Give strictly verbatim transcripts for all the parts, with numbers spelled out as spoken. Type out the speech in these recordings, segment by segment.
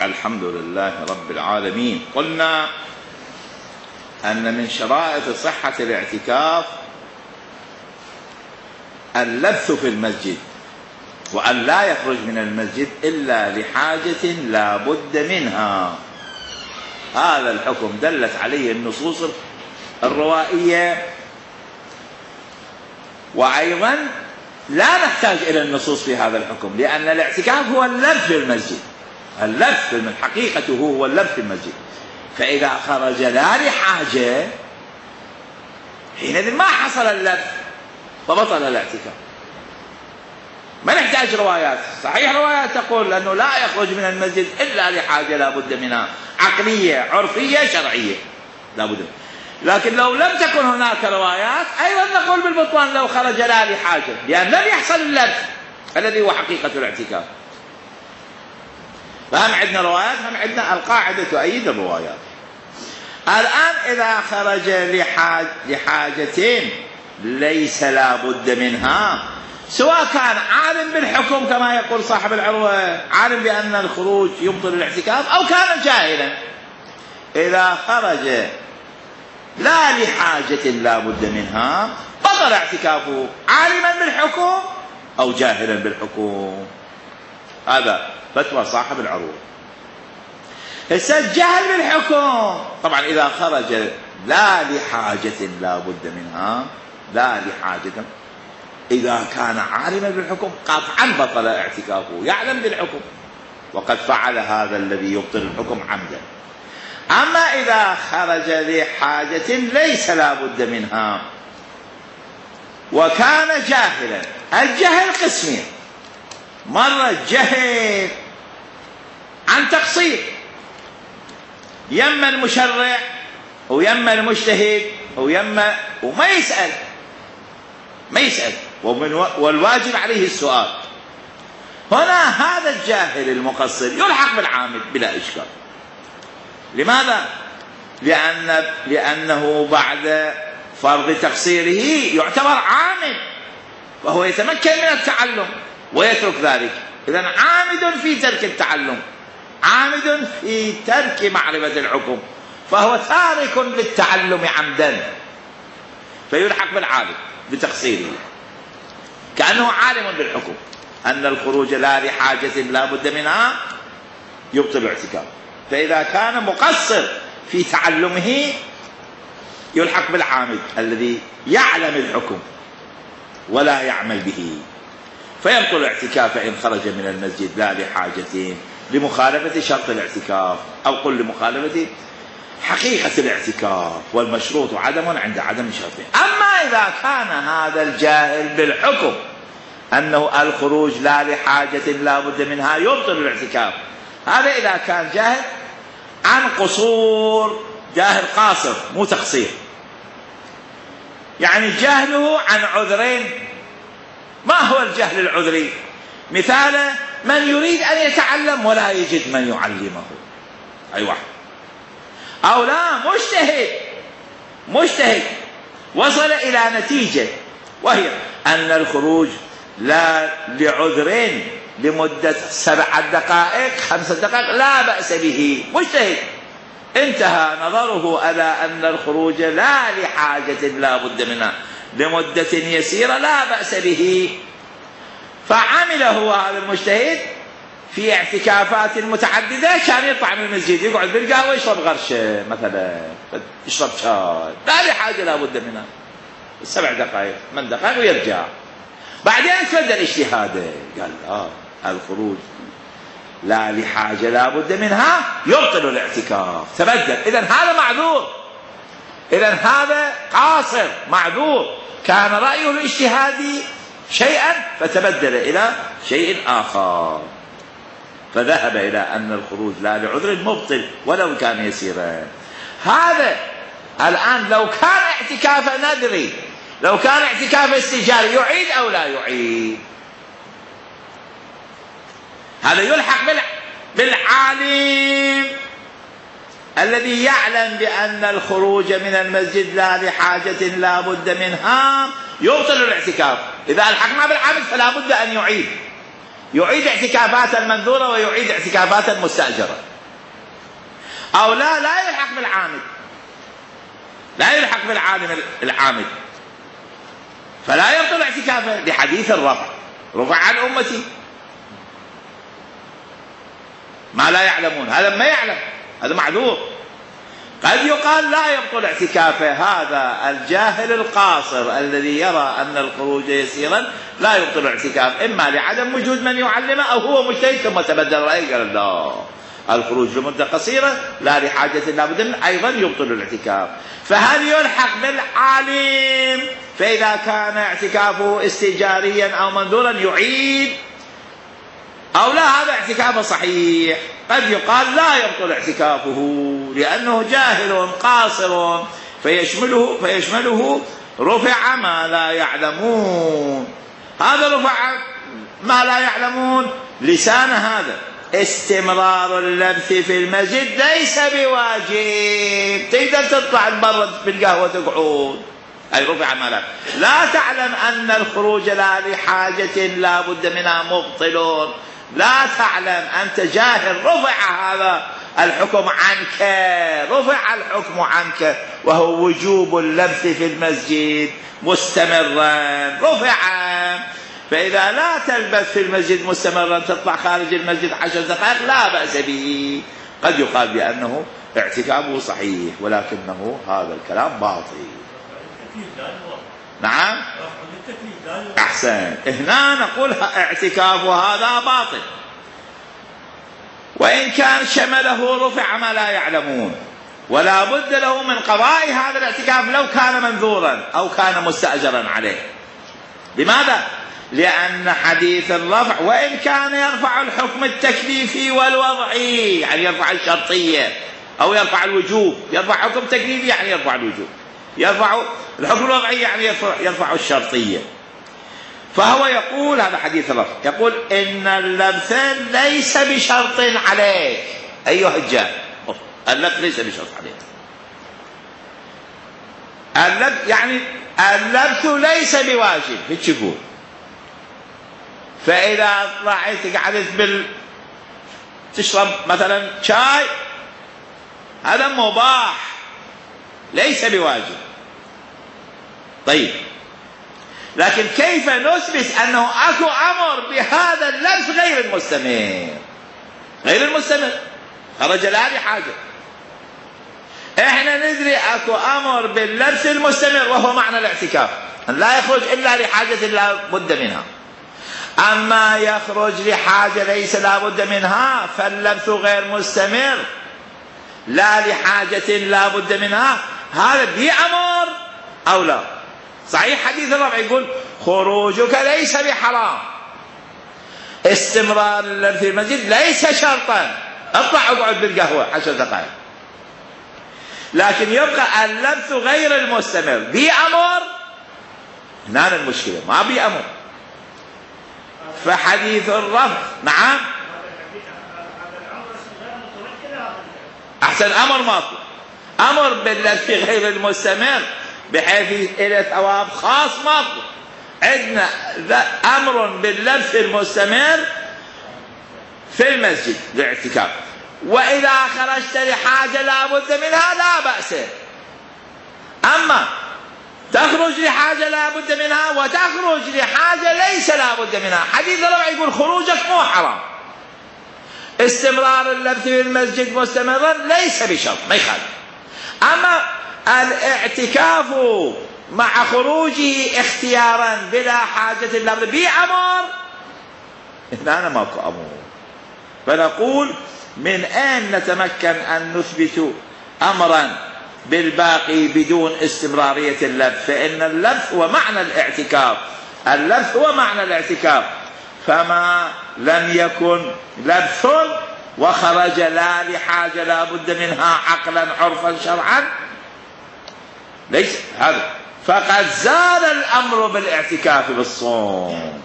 الحمد لله رب العالمين. قلنا أن من شرائط صحة الاعتكاف اللبث في المسجد، وأن لا يخرج من المسجد إلا لحاجة لا بد منها. هذا الحكم دلت عليه النصوص الروائية، وأيضا لا نحتاج إلى النصوص في هذا الحكم، لأن الاعتكاف هو اللبث في المسجد. اللبث في المسجد حقيقته هو اللبث في المسجد، فإذا خرج لا لحاجة حينئذ ما حصل اللبث فبطل الاعتكاف. ما نحتاج روايات. صحيح روايات تقول أنه لا يخرج من المسجد إلا لحاجة لا بد منها، عقلية عرفية شرعية لا بد، لكن لو لم تكن هناك روايات أيضا نقول بالبطلان لو خرج لا لحاجة، لأن لم يحصل اللبث الذي هو حقيقة الاعتكاف. فهم عندنا روايات، هم عندنا القاعدة تؤيد الروايات. الآن إذا خرج لحاج لحاجتين ليس لا بد منها، سواء كان عالم بالحكم كما يقول صاحب العروة، عالم بأن الخروج يبطل الاعتكاف، أو كان جاهلا، إذا خرج لا لحاجة لا بد منها بطل اعتكافه، عالما بالحكم أو جاهلا بالحكم. هذا فتوى صاحب العروة. هسه الجهل بالحكم طبعا إذا خرج لا لحاجة لا بد منها، لا لحاجة، إذا كان عالما بالحكم قطعا بطل اعتكافه، يعلم بالحكم وقد فعل هذا الذي يبطل الحكم عمدا. أما إذا خرج لحاجة ليس لا بد منها وكان جاهلا، الجهل قسمين: مرة جهل عن تقصير، يما المشرع ويما المجتهد ويما وما يسأل ما يسأل ومن والواجب عليه السؤال. هنا هذا الجاهل المقصر يلحق بالعامل بلا إشكال. لماذا؟ لأن لأنه بعد فرض تقصيره يعتبر عامل، وهو يتمكن من التعلم ويترك ذلك. إذن عامد في ترك التعلم، عامد في ترك معرفة الحكم، فهو تارك للتعلم عمدا، فيلحق بالعالم بتقصيره، كأنه عالم بالحكم أن الخروج لا لحاجة لا بد منها يبطل الاعتكاف. فإذا كان مقصر في تعلمه يلحق بالعامد الذي يعلم الحكم ولا يعمل به، فيبطل الاعتكاف إن خرج من المسجد لا لحاجة، لمخالفة شرط الاعتكاف، أو قل لمخالفة حقيقة الاعتكاف، والمشروط عدم عند عدم شرطه. أما إذا كان هذا الجاهل بالحكم أنه الخروج لا لحاجة لا بد منها يبطل الاعتكاف، هذا إذا كان جاهل عن قصور، جاهل قاصر مو تقصير، يعني جهله عن عذرين. ما هو الجهل العذري؟ مثاله من يريد أن يتعلم ولا يجد من يعلمه، أي واحد. أو لا مجتهد مجتهد وصل إلى نتيجة، وهي أن الخروج لا لعذرين لمدة سبع دقائق خمس دقائق لا بأس به، مجتهد انتهى نظره على أن الخروج لا لحاجة لا بد منها لمدة يسيرة لا بأس به، فعمله هذا المجتهد في اعتكافات متعددة. كان يطلع من المسجد يقعد بالقهوة يشرب غرشة مثلا، يشرب شاي لا لحاجة لا بد منها، سبع دقائق من دقائق ويرجع. بعدين تبدل اجتهاده، قال لا الخروج لا لحاجة لا بد منها يبطل الاعتكاف، تبدل. إذن هذا معذور، إذن هذا قاصر معذور، كان رأيه الاجتهادي شيئا فتبدل إلى شيء آخر، فذهب إلى أن الخروج لا لعذر مبطل ولو كان يسيرا. هذا الآن لو كان اعتكاف نذري، لو كان اعتكاف استجاري يعيد أو لا يعيد؟ هذا يلحق بالعالم الذي يعلم بأن الخروج من المسجد لا لحاجة لا بد منها يبطل الاعتكاف. إذا الحقنا بالعامل فلا بد أن يعيد يعيد اعتكافات المنذورة ويعيد اعتكافات المستأجرة. أو لا لا يلحق بالعامد، لا يلحق بالعالم العامد، فلا يبطل اعتكافه لحديث الرفع، رفع عن أمتي ما لا يعلمون، هذا ما يعلم، هذا معذور. قد يقال لا يبطل اعتكافه، هذا الجاهل القاصر الذي يرى أن الخروج يسيرا لا يبطل اعتكاف، إما لعدم وجود من يعلمه أو هو مجتهد ثم تبدل رأيه قال لا الخروج لمدة قصيرة لا لحاجة لا بد منه أيضا يبطل الاعتكاف. فهل يلحق بالعالم؟ فإذا كان اعتكافه استئجاريا أو منذورا يعيد أو لا، هذا اعتكافه صحيح. قد يقال لا يبطل اعتكافه لأنه جاهل قاصر فيشمله فيشمله رفع ما لا يعلمون. هذا رفع ما لا يعلمون لسان هذا. استمرار اللبث في المسجد ليس بواجب، تقدر تطلع برا بالقهوة تقعد، أي رفع ما لا لا تعلم أن الخروج لا لحاجة لا بد منها مبطل، لا تعلم، أنت جاهل، رفع هذا الحكم عنك، رفع الحكم عنك وهو وجوب اللبث في المسجد مستمرا رفع. فإذا لا تلبث في المسجد مستمرا تطلع خارج المسجد عشر دقائق لا بأس به، قد يقال بأنه اعتكافه صحيح ولكنه هذا الكلام باطل. نعم أحسن، هنا نقول اعتكاف هذا باطل وإن كان شمله رفع ما لا يعلمون، ولا بد له من قضاء هذا الاعتكاف لو كان منذورا أو كان مستأجرا عليه. لماذا؟ لأن حديث الرفع وإن كان يرفع الحكم التكليفي والوضعي، يعني يرفع الشرطية أو يرفع الوجوب، يرفع حكم تكليفي يعني يرفع الوجوب، يرفع الحكم الوضعي يعني يرفع, يرفع الشرطية. فهو يقول هذا حديث الرفع يقول إن اللبث ليس بشرط عليك أيها الجاهل، اللبث ليس بشرط عليك. اللبث يعني اللبث ليس بواجب، هيك يقول. فإذا طلعت قعدت بال تشرب مثلا شاي هذا مباح ليس بواجب. طيب لكن كيف نثبت أنه أكو أمر بهذا اللبس غير المستمر؟ غير المستمر خرج لا لحاجة. احنا ندري أكو أمر باللبس المستمر وهو معنى الاعتكاف، أن لا يخرج إلا لحاجة لا بد منها. أما يخرج لحاجة ليس لا بد منها فاللبس غير مستمر لا لحاجة لا بد منها، هذا بأمر أو لا. صحيح حديث الرفع يقول خروجك ليس بحرام، استمرار اللبث في المسجد ليس شرطا، اطلع اقعد بالقهوة عشر دقائق. لكن يبقى اللبث غير المستمر بأمر، هنا المشكلة ما بأمر. فحديث الرفع نعم أحسن أمر ماكو، أمر باللبث غير المستمر بحيث إلى ثواب خاص ماكو. عندنا أمر باللبث المستمر في المسجد بالاعتكاف، وإذا خرجت لحاجة لا بد منها لا بأس. أما تخرج لحاجة لا بد منها وتخرج لحاجة ليس لا بد منها، حديث الرفع يقول خروجك مو حرام، استمرار اللبث في المسجد مستمرا ليس بشرط ما يخالف. أما الاعتكاف مع خروجه اختيارا بلا حاجة لا بد بأمر، هنا ماكو أمر. فنقول من أين نتمكن أن نثبت أمرا بالباقي بدون استمرارية اللبث؟ فإن اللبث هو معنى الاعتكاف، اللبث هو معنى الاعتكاف. فما لم يكن لبث وخرج لا لحاجة لا بد منها عقلا عرفا شرعا ليس هذا، فقد زال الأمر بالاعتكاف بالصوم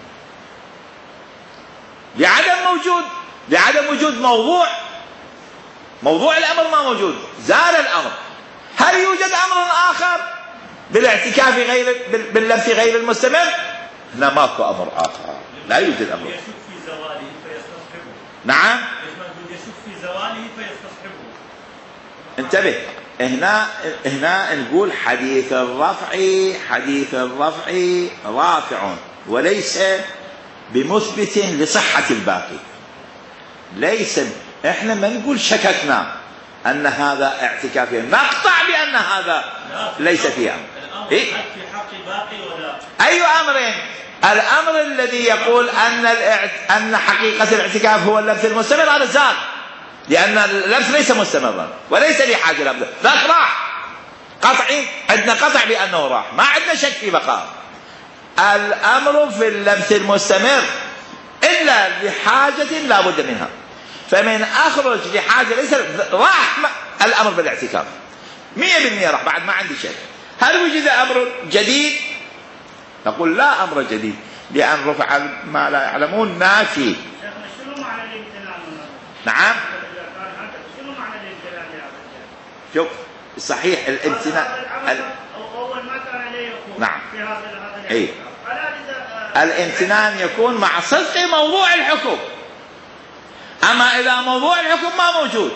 لعدم موجود لعدم وجود موضوع موضوع الأمر ما موجود، زال الأمر. هل يوجد أمر آخر بالاعتكاف غير باللبث غير المستمر؟ لا ماكو أمر آخر، لا يوجد أمر. يشك في زواله فيستصحبه. نعم يشك في زواله فيستصحبه. انتبه، هنا هنا نقول حديث الرفع حديث الرفع رافع وليس بمثبت لصحة الباقي. ليس احنا ما نقول شككنا ان هذا اعتكافي، نقطع بان هذا ليس فيه امر. إيه؟ في حق الباقي ولا اي امرين؟ الامر الذي يقول ان ان حقيقة الاعتكاف هو اللبس المستمر هذا زال، لأن اللبس ليس مستمرا وليس لحاجة لابد، ذاك راح قطعي، عندنا قطع بأنه راح، ما عندنا شك في بقاء. الأمر في اللبس المستمر إلا لحاجة لا بد منها، فمن أخرج لحاجة ليس راح الأمر بالاعتكاف مية بالمية راح، بعد ما عندي شك. هل وجد أمر جديد؟ نقول لا أمر جديد، لأن رفع ما لا يعلمون نافي. نعم، شوف صحيح الامتنان اول ما كان عليه يكون نعم في هذا هذا اي الامتنان يكون مع صدق موضوع الحكم، اما اذا موضوع الحكم ما موجود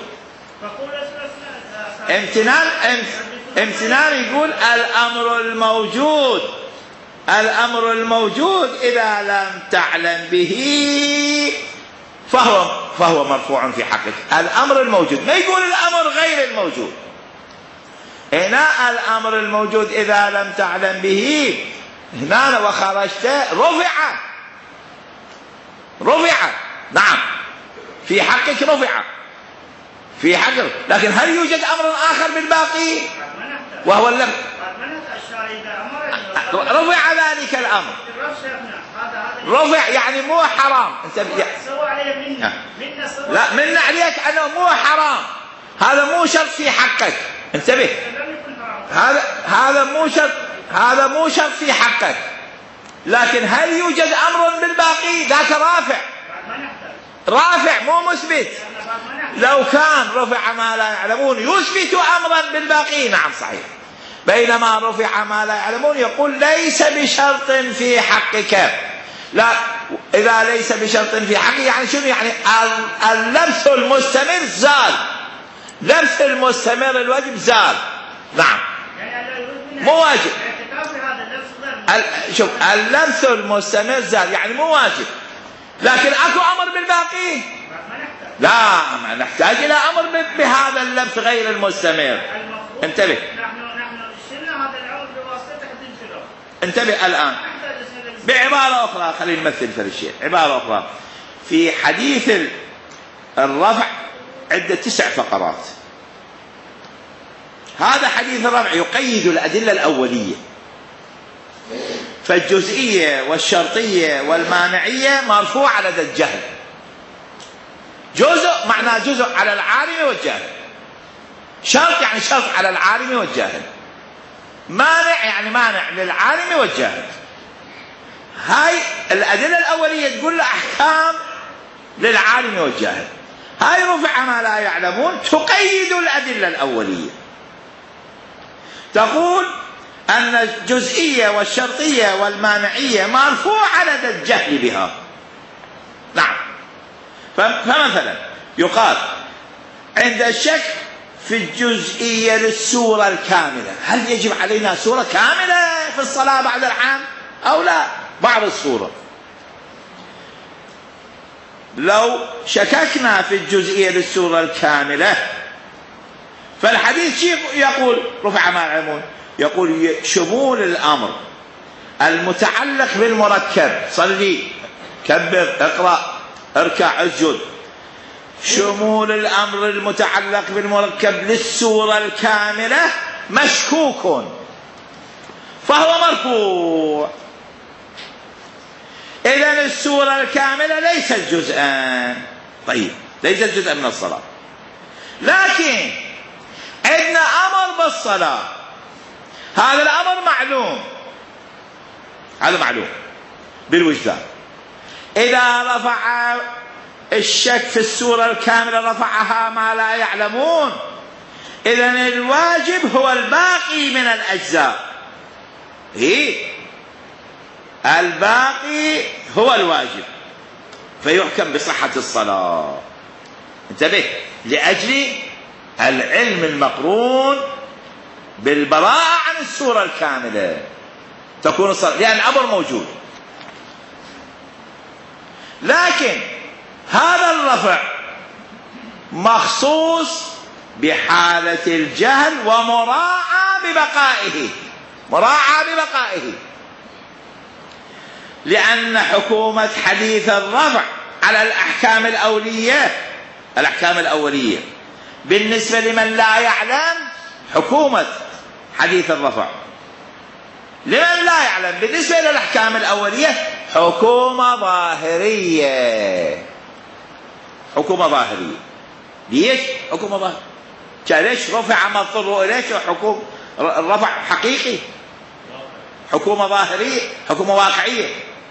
امتنان امتنان يقول الامر الموجود الامر الموجود اذا لم تعلم به فهو فهو مرفوع في حقك. الامر الموجود، ما يقول الامر غير الموجود. هنا الامر الموجود اذا لم تعلم به، هنا وخرجت رفع رفع نعم في حقك رفع في حقك، لكن هل يوجد امر اخر بالباقي وهو اللم رفع ذلك الامر؟ رفع يعني مو حرام. انت سوى عليه منا منا سوى لا منا عليك انه مو حرام، هذا مو شرط في حقك. انتبه، هذا هذا مو شرط هذا مو شرط في حقك، لكن هل يوجد امر بالباقي؟ ذاك رافع رافع مو مثبت. لو كان رفع ما لا يعلمون يثبت امرا بالباقي نعم صحيح، بينما رفع ما لا يعلمون يقول ليس بشرط في حقك. لا، إذا ليس بشرط في حقه يعني شنو؟ يعني اللبس المستمر زال، لبس المستمر الواجب زال نعم مو واجب. شوف اللبس المستمر زال يعني مو واجب، لكن اكو امر بالباقي لا، ما نحتاج الى امر بهذا اللبس غير المستمر. انتبه انتبه الان بعبارة أخرى، خلينا نمثل في الشيء. عبارة أخرى، في حديث الرفع عدة تسع فقرات. هذا حديث الرفع يقيد الأدلة الأولية، فالجزئية والشرطية والمانعية مرفوعة لدى الجهل. جزء معناه جزء على العالم والجاهل، شرط يعني شرط على العالم والجاهل، مانع يعني مانع للعالم والجاهل. هاي الأدلة الأولية تقول أحكام للعالم والجاهل، هاي رفع ما لا يعلمون تقيد الأدلة الأولية، تقول أن الجزئية والشرطية والمانعية مرفوعة لدى الجهل بها. نعم، فمثلا يقال عند الشك في الجزئية للسورة الكاملة، هل يجب علينا سورة كاملة في الصلاة بعد العام أو لا؟ بعض الصورة. لو شككنا في الجزئية للسورة الكاملة فالحديث يقول رفع ما يعلمون، يقول شمول الأمر المتعلق بالمركب، صلي كبر اقرأ اركع اسجد، شمول الأمر المتعلق بالمركب للسورة الكاملة مشكوك فهو مرفوع. إذن السورة الكاملة ليست جزءا، طيب ليست جزءا من الصلاة، لكن عندنا أمر بالصلاة، هذا الأمر معلوم، هذا معلوم بالوجدان. إذا رفع الشك في السورة الكاملة رفعها ما لا يعلمون، إذن الواجب هو الباقي من الأجزاء، إيه؟ الباقي هو الواجب، فيحكم بصحة الصلاة. انتبه، لأجل العلم المقرون بالبراءة عن الصورة الكاملة تكون الصلاة، لأن الأمر موجود. لكن هذا الرفع مخصوص بحالة الجهل ومراعى ببقائه، مراعى ببقائه، لأن حكومة حديث الرفع على الأحكام الأولية، الأحكام الأولية بالنسبة لمن لا يعلم حكومة حديث الرفع، لمن لا يعلم بالنسبة للأحكام الأولية حكومة ظاهرية، حكومة ظاهرية. ليش حكومة ظاهرية؟ ليش رفع ما اضطروا إليه حكومة الرفع حقيقي، حكومة ظاهرية، حكومة واقعية.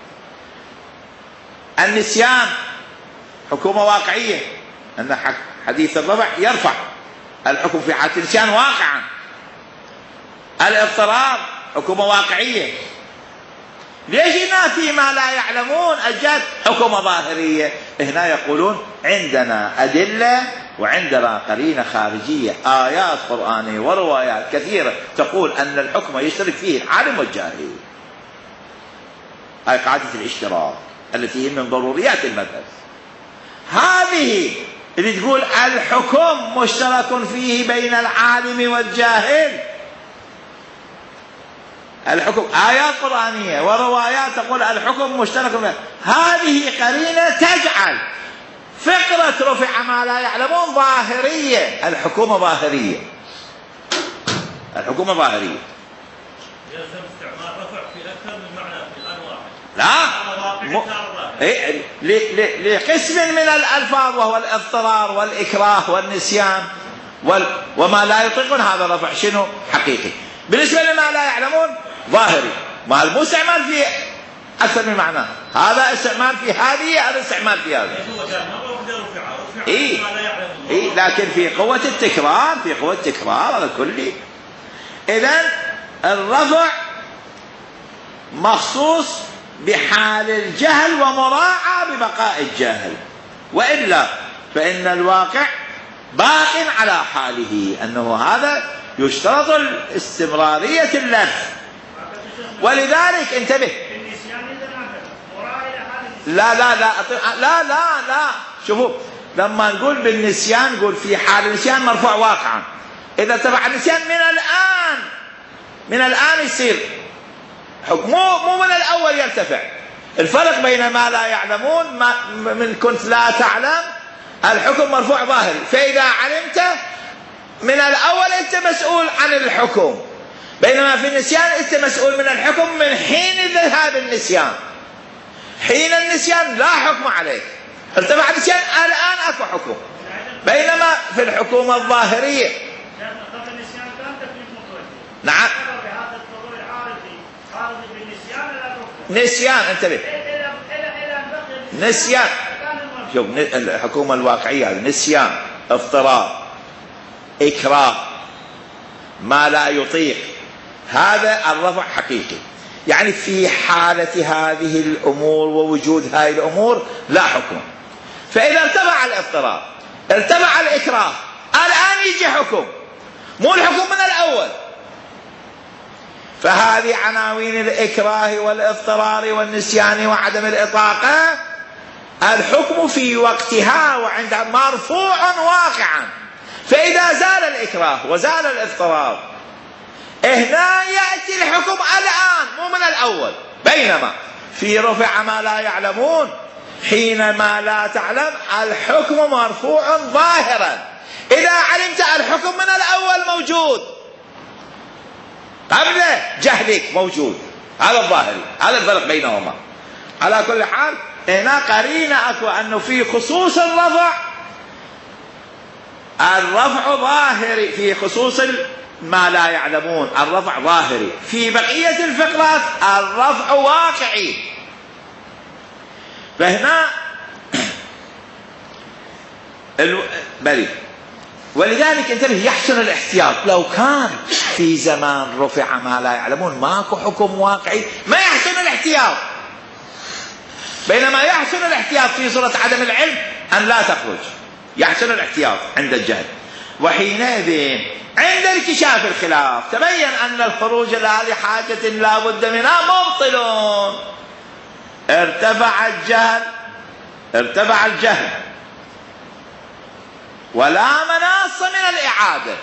النسيان حكومة واقعية، أن حديث الرفع يرفع الحكم في حالة النسيان واقعا. الاضطرار حكومة واقعية. ليش هنا فيما لا يعلمون أجد حكومة ظاهرية؟ هنا يقولون عندنا أدلة وعندنا قرينة خارجية، آيات قرآنية وروايات كثيرة تقول أن الحكم يشترك فيه العالم والجاهل. هاي قاعدة الاشتراك التي هي من ضروريات المذهب. هذه اللي تقول الحكم مشترك فيه بين العالم والجاهل، الحكم آيات قرآنية وروايات تقول الحكم مشترك فيه، هذه قرينة تجعل فكرة رفع ما لا يعلمون ظاهرية. الحكومة ظاهرية، الحكومة ظاهرية. يلزم استعمال رفع في أكثر من معنى في الآن واحد. لا م... إيه... ل... ل... لقسم من الألفاظ وهو الاضطرار والإكراه والنسيان وال... وما لا يطيقون هذا الرفع شنو حقيقي. بالنسبة لما لا يعلمون ظاهري، ما المستعمل في أكثر من معنى، هذا استعمال في هذه، هذا استعمال في هذه. إيه إيه لكن في قوة التكرار، في قوة التكرار هذا كله. إذن الرفع مخصوص بحال الجهل ومراعى ببقاء الجاهل، وإلا فإن الواقع باق على حاله، أنه هذا يشترط الاستمرارية اللفظ. ولذلك انتبه، لا لا لا لا لا لا شوفوا، لما نقول بالنسيان نقول في حال النسيان مرفوع واقعا، إذا تبع النسيان من الآن، من الآن يصير حكم، مو مو من الأول يرتفع. الفرق بين ما لا يعلمون ما من كنت لا تعلم الحكم مرفوع ظاهري، فإذا علمت من الأول أنت مسؤول عن الحكم، بينما في النسيان أنت مسؤول من الحكم من حين ذهاب النسيان. حين النسيان لا حكم عليك، ارتفع النسيان الآن أكو حكم، بينما في الحكومة الظاهرية نعم نسيان، انتبه نسيان، شوف الحكومة الواقعية نسيان، اضطرار، إكراه، ما لا يطيق، هذا الرفع حقيقي. يعني في حالة هذه الأمور ووجود هذه الأمور لا حكم. فإذا ارتفع الاضطرار، ارتفع الإكراه، الآن يجي حكم، مو الحكم من الأول. فهذه عناوين الإكراه والاضطرار والنسيان وعدم الإطاقة، الحكم في وقتها وعندها مرفوع واقعا. فإذا زال الإكراه وزال الاضطرار هنا يأتي الحكم الآن مو من الأول. بينما في رفع ما لا يعلمون حينما لا تعلم الحكم مرفوع ظاهرا، إذا علمت الحكم من الأول موجود قبل جهلك موجود، هذا الظاهري، هذا الفرق بينهما. على كل حال هنا قرينة أكو أنه في خصوص الرفع، الرفع ظاهري، في خصوص ما لا يعلمون الرفع ظاهري، في بقية الفقرات الرفع واقعي. فهنا بلي، ولذلك انتبه يحسن الاحتياط. لو كان في زمان رفع ما لا يعلمون ماكو حكم واقعي ما يحسن الاحتياط، بينما يحسن الاحتياط في صورة عدم العلم أن لا تخرج، يحسن الاحتياط عند الجهل. وحينئذ عند انكشاف الخلاف تبين أن الخروج لهذه حاجة لا بد منها مبطل. ارتفع الجهل ارتفع الجهل ولا مناص من الإعادة،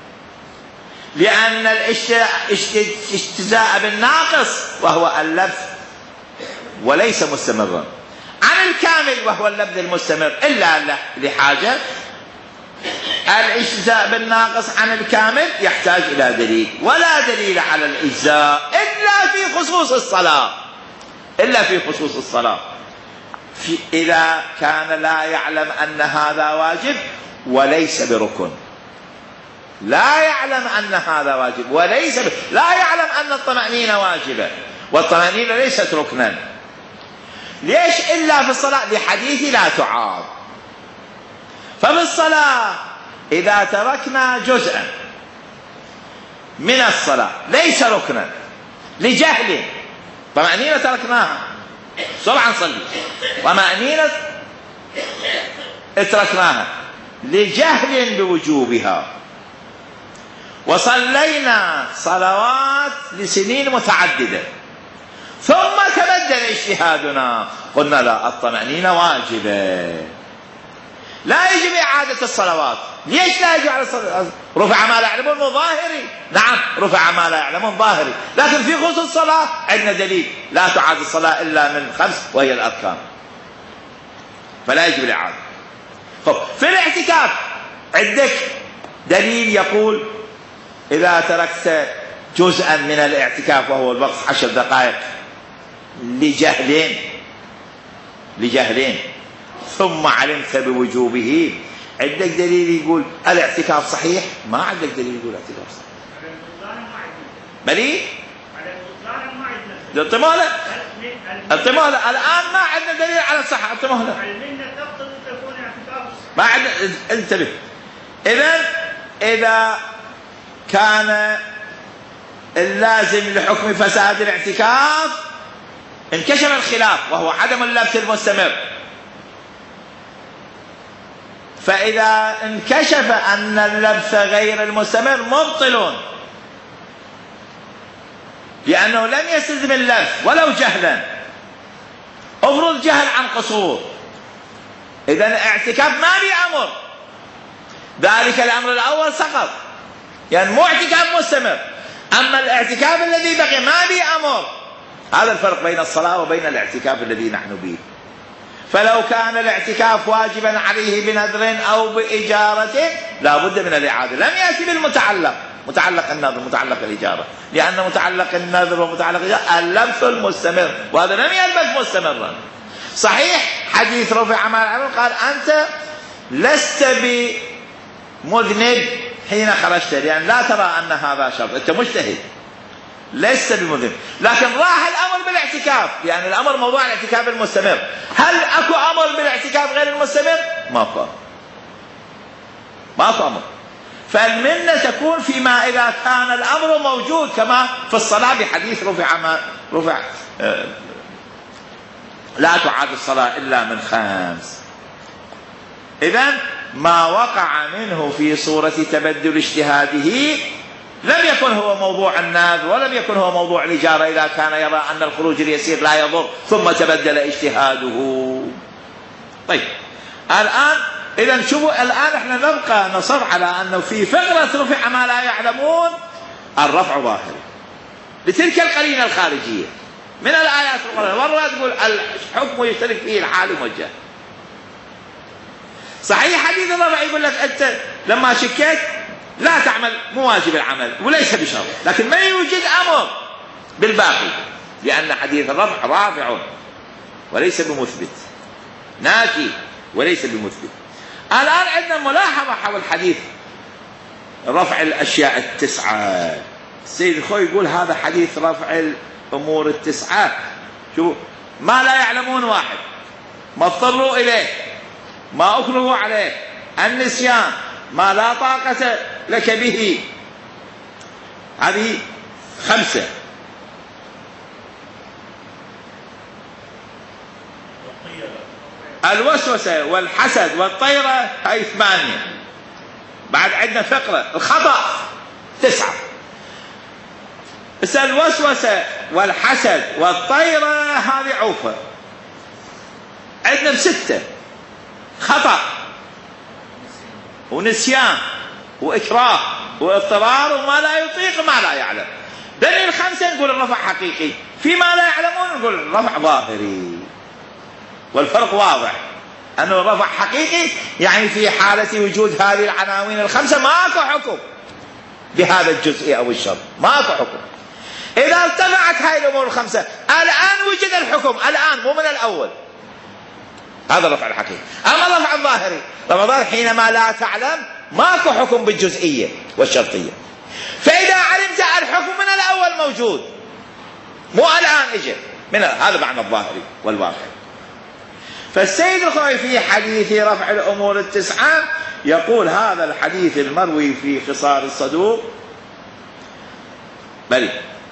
لأن الاجتزاء بالناقص وهو اللبث وليس مستمرا عن الكامل وهو اللبث المستمر إلا لحاجة. الاجتزاء بالناقص عن الكامل يحتاج إلى دليل، ولا دليل على الإجزاء إلا في خصوص الصلاة إلا في خصوص الصلاة في إذا كان لا يعلم أن هذا واجب وليس بركن، لا يعلم أن هذا واجب وليس ب... لا يعلم أن الطمأنينة واجبة والطمأنينة ليست ركنا. ليش إلا في الصلاة؟ لحديث لا تعاض. ففي الصلاة إذا تركنا جزءا من الصلاة ليس ركنا لجهل، طمأنينة تركناها سرعا نصلي، طمأنينة تركناها لجهل بوجوبها، وصلينا صلوات لسنين متعددة ثم تبدل اجتهادنا قلنا لا، الطمأنينة واجبة لا يجب إعادة الصلوات. ليش لا يجب على الصلوات؟ رفع ما لا يعلمون ظاهري، نعم رفع ما لا يعلمون ظاهري، لكن في خصوص الصلاة عندنا دليل لا تعاد الصلاة إلا من خمس وهي الأركان، فلا يجب الإعادة. طب في الاعتكاف عندك دليل يقول إذا تركت جزءا من الاعتكاف وهو الوقت عشر دقائق لجهلين لجهلين ثم علمت بوجوبه، عندك دليل يقول الاعتكاف صحيح؟ ما عندك دليل يقول الاعتكاف صحيح. بلي الطمأنينة الطمأنينة الآن ما عندنا دليل على الصحة. الطمأنينة ما عندنا. انتبه، إذن إذا كان اللازم لحكم فساد الاعتكاف انكشف الخلاف وهو عدم اللبث المستمر، فإذا انكشف أن اللبث غير المستمر مبطل لأنه لم يستلزم اللبث ولو جهلا. افرض جهل عن قصور، إذن اعتكاف ما بأمر، ذلك الأمر الأول سقط، يعني مو اعتكاف مستمر. أما الاعتكاف الذي بقي ما بأمر، هذا الفرق بين الصلاة وبين الاعتكاف الذي نحن به. فلو كان الاعتكاف واجبا عليه بنذر أو بإجارة لا بد من الإعادة. لم يأتي بالمتعلق، متعلق النذر متعلق الإجارة، لأن متعلق النذر ومتعلق الإجارة اللبث المستمر، وهذا لم يلبث مستمرا. صحيح حديث رفع ما العمل قال أنت لست بمذنب حين خرجت، لأن لا ترى أن هذا شرط، أنت مجتهد لست بمذنب، لكن راح الأمر بالاعتكاف، لأن يعني الأمر موضوع الاعتكاف المستمر. هل أكو أمر بالاعتكاف غير المستمر؟ ماكو ماكو أمر. فالمنة تكون فيما إذا كان الأمر موجود، كما في الصلاة بحديث رفع ما رفع آه لا تعاد الصلاة إلا من خمس. إذن ما وقع منه في صورة تبدل اجتهاده لم يكن هو موضوع النذر ولم يكن هو موضوع الإجارة، إذا كان يرى أن الخروج اليسير لا يضر ثم تبدل اجتهاده. طيب الآن إذن شوفوا، الآن احنا نبقى نصر على أنه في فقرة رفع ما لا يعلمون الرفع ظاهر لتلك القرينة الخارجية من الآيات القرآن. مرة تقول الحكم يشترك فيه العالم والجاهل. صحيح حديث الرفع يقول لك أنت لما شكيت لا تعمل، مو واجب العمل وليس بشرط، لكن ما يوجد أمر بالباقي، لأن حديث الرفع رافع وليس بمثبت، نافي وليس بمثبت. الآن عندنا ملاحظة حول حديث رفع الأشياء التسعة. السيد الخوي يقول هذا حديث رفع الأمور التسعة، شوفوا ما لا يعلمون واحد، ما اضطروا إليه، ما أكرهوا عليه، النسيان، ما لا طاقة لك به، هذه خمسة. الوسوسة والحسد والطيرة هاي ثمانية. بعد عندنا فقرة الخطأ تسعة. بس الوسوسة والحسد والطيرة هذه عوفة، عندنا بستة: خطأ ونسيان وإكراه واضطرار وما لا يطيق ما لا يعلم. بني الخمسة نقول الرفع حقيقي، فيما لا يعلمون نقول الرفع ظاهري. والفرق واضح أنه الرفع حقيقي يعني في حالة وجود هذه العناوين الخمسة ماكو حكم بهذا الجزء أو الشرط، ماكو حكم. إذا ارتفعت هذه الأمور الخمسة الآن وجد الحكم، الآن مو من الأول. هذا الرفع الحقيقي. أما الرفع الظاهري، الرفع الظاهري حينما لا تعلم ماكو حكم بالجزئية والشرطية. فإذا علمت الحكم من الأول موجود، مو الآن إجا من هذا معنى الظاهري والواقع. فالسيد الخوئي في حديث رفع الأمور التسعة يقول: هذا الحديث المروي في خصال الصدوق، بل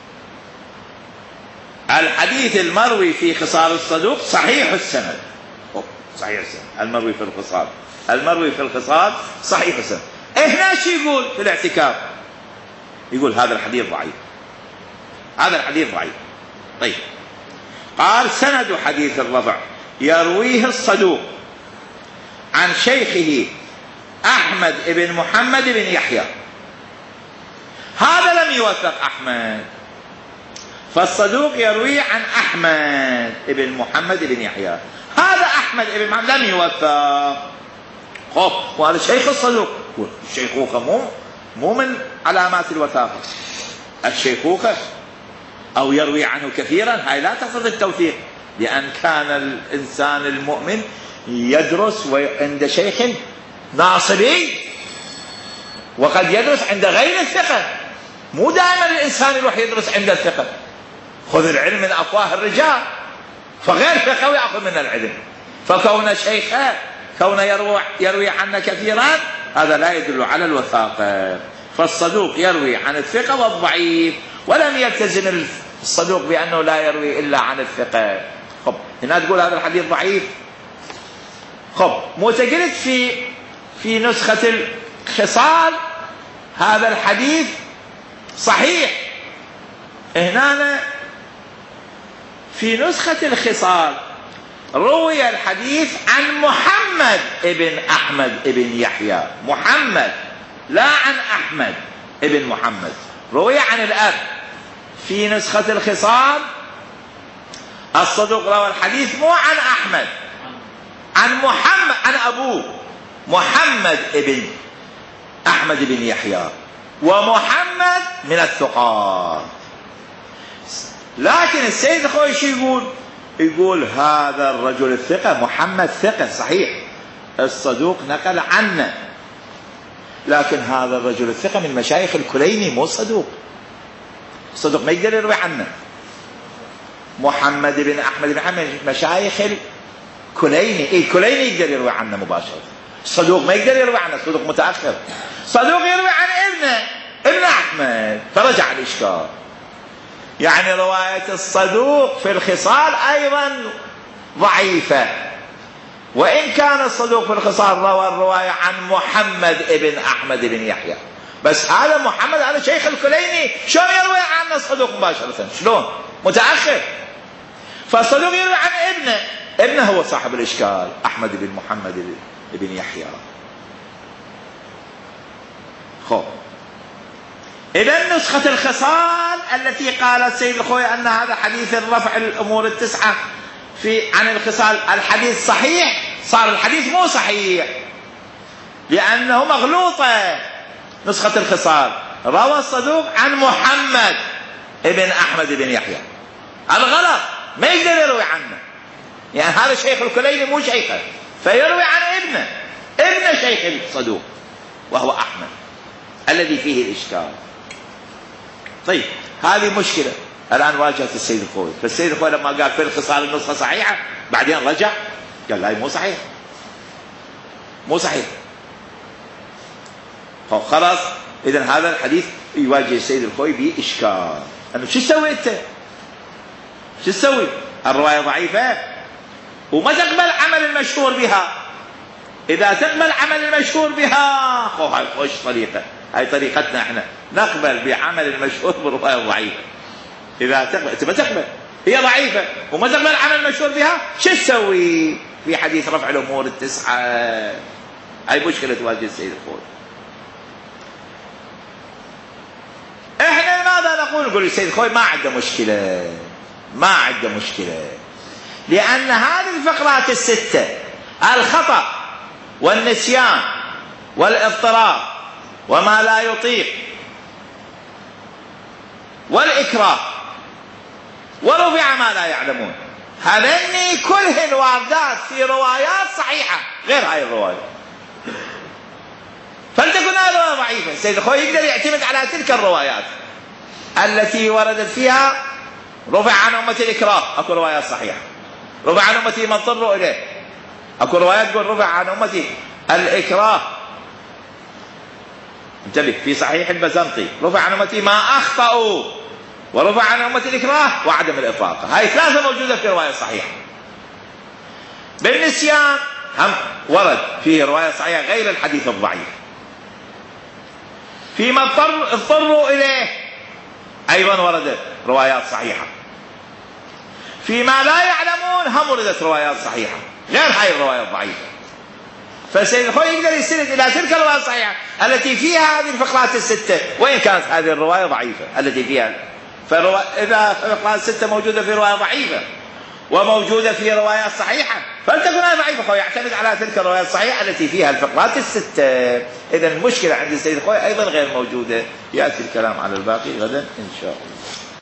الحديث المروي في خصال الصدوق صحيح السند. صحيح السند المروي في الخصال، المروي في الخصال صحيح السند. هنا شو يقول في الاعتكاف؟ يقول هذا الحديث ضعيف، هذا الحديث ضعيف. طيب، قال: سند حديث الرفع يرويه الصدوق عن شيخه أحمد بن محمد بن يحيى. هذا لم يوثق أحمد، فالصدوق يروي عن أحمد بن محمد بن يحيى. هذا أحمد بن محمد لم يوثق. خب، وهذا شيخ الصدوق. الشيخوخة مو مو من علامات الوثاقة. الشيخوخة أو يروي عنه كثيرا هاي لا تقتضي التوثيق، لأن كان الإنسان المؤمن يدرس عند شيخ ناصبي، وقد يدرس عند غير الثقة. مو دائما الإنسان يروح يدرس عند الثقة. خذ العلم من أفواه الرجال، فغير ثقة ويأخذ من العلم. فكون شيخه كون يروي, يروي عنا كثيرا هذا لا يدل على الوثاقة. فالصدوق يروي عن الثقة والضعيف، ولم يلتزم الصدوق بأنه لا يروي إلا عن الثقة. خب، هنا تقول هذا الحديث ضعيف. خب، معتقدت في في نسخة الخصال هذا الحديث صحيح. هنا في نسخة الخصال روي الحديث عن محمد ابن أحمد ابن يحيى، محمد لا عن أحمد ابن محمد، روي عن الأب. في نسخة الخصال الصدوق روى الحديث مو عن أحمد، عن محمد، عن أبوه محمد ابن أحمد بن يحيى، ومحمد من الثقات. لكن السيد الخوئي شو يقول؟ يقول هذا الرجل الثقة محمد ثقة صحيح، الصدوق نقل عنه، لكن هذا الرجل الثقة من مشايخ الكليني مو صدوق. الصدوق ما يقدر يروي عنه. محمد بن أحمد بن محمد مشايخ الكليني، إيه الكليني يقدر يروي عنه مباشرة. الصدوق ما يقدر يروي عنه، الصدوق متأخر. صدوق يروي عن ابنه ابن أحمد، فرجع الإشكال. يعني رواية الصدوق في الخصال أيضا ضعيفة، وإن كان الصدوق في الخصال روى الرواية عن محمد ابن أحمد بن يحيى، بس هذا محمد هذا شيخ الكليني، شلون يروي عنه الصدوق مباشرة؟ شلون؟ متأخر. فالصدوق يروي عن ابنه، ابنه هو صاحب الإشكال أحمد بن محمد بن يحيى. خب، إذا نسخة الخصال التي قال السيد الخوئي أن هذا حديث الرفع الأمور التسعة في عن الخصال الحديث صحيح، صار الحديث مو صحيح لأنه مغلوطة. نسخة الخصال روى الصدوق عن محمد ابن أحمد بن يحيى، الغلط ما يقدر يروي عنه، يعني هذا شيخ الكليني مو شيخه، فيروي عن ابنه، ابن شيخ الصدوق وهو أحمد الذي فيه الإشكال. طيب، هذه مشكلة الآن واجهت السيد الخوئي. فالسيد الخوئي لما قال في الخصال النسخة صحيحة بعدين رجع قال لا مو صحيح، مو صحيح. خلاص، إذن هذا الحديث يواجه السيد الخوئي بإشكال. أنه شو تسوي أنت؟ شو تسوي؟ الرواية ضعيفة وما تقبل عمل المشهور بها، إذا تقبل عمل المشهور بها هاي خوش طريقة، هاي طريقتنا احنا نقبل بعمل المشهور بالرواية الضعيفة. إذا تقبل أنت ما تقبل هي ضعيفة وما تقبل عمل المشهور بها، شو تسوي في حديث رفع الأمور التسعة؟ هاي مشكلة تواجه السيد الخوئي. احنا ماذا نقول؟ نقول السيد الخوئي ما عنده مشكلة، ما عنده مشكلة، لأن هذه الفقرات الستة الخطأ والنسيان والاضطراب وما لا يطيق والإكراه ورفع ما لا يعلمون، هذين كلهن واردات في روايات صحيحة غير هاي الرواية، فلتكن هذه الرواية ضعيفة. السيد الخوئي يقدر يعتمد على تلك الروايات التي وردت فيها رفع عن أمتي الإكراه، أكو روايات صحيحة. رفع عن أمتي من اضطروا إليه، أكو روايات تقول رفع عن أمتي الإكراه. انتبه في صحيح البزنطي رفع عن أمتي ما أخطأوا، ورفع عن أمتي الإكراه وعدم الإطلاق، هاي ثلاثة موجودة في رواية صحيحة. بالنسيان هم ورد فيه رواية صحيحة غير الحديث الضعيف. فيما اضطر اضطروا إليه أيضا وردت روايات صحيحة. فيما لا يعلمون هم وردت روايات صحيحة غير هاي الرواية الضعيفة. فالسيد الخوئي يقدر يستند إلى تلك الرواية الصحيحة التي فيها هذه الفقرات الستة، وإن كانت هذه الرواية ضعيفة التي فيها. فإذا الفقرات الستة موجودة في رواية ضعيفة وموجودة في روايات صحيحة، فلتكن هذه ضعيفة، يعتمد على تلك الروايات الصحيحة التي فيها الفقرات الستة. إذن المشكلة عند السيد الخوئي أيضا غير موجودة. يأتي الكلام على الباقي غدا إن شاء الله.